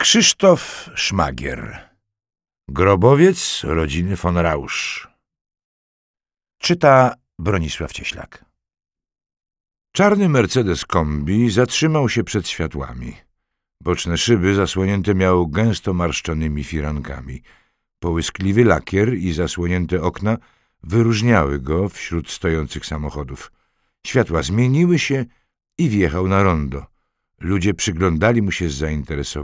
Krzysztof Szmagier. Grobowiec rodziny von Rausch. Czyta Bronisław Cieślak. Czarny Mercedes kombi zatrzymał się przed światłami. Boczne szyby zasłonięte miał gęsto marszczonymi firankami. Połyskliwy lakier i zasłonięte okna wyróżniały go wśród stojących samochodów. Światła zmieniły się i wjechał na rondo. Ludzie przyglądali mu się z zainteresowaniem.